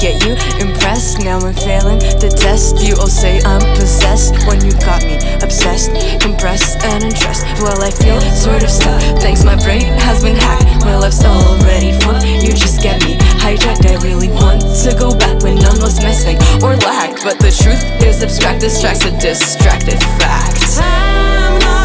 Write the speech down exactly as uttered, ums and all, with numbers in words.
get you impressed. Now I'm failing the test. You all say I'm possessed when you got me obsessed, compressed and undressed. Well, I feel sort of stuck. Thanks, my brain has been hacked. My life's already full. You just get me hijacked. I really want to go back when none was missing or lacked, but the truth is abstract. Distracts a distracted fact. I'm not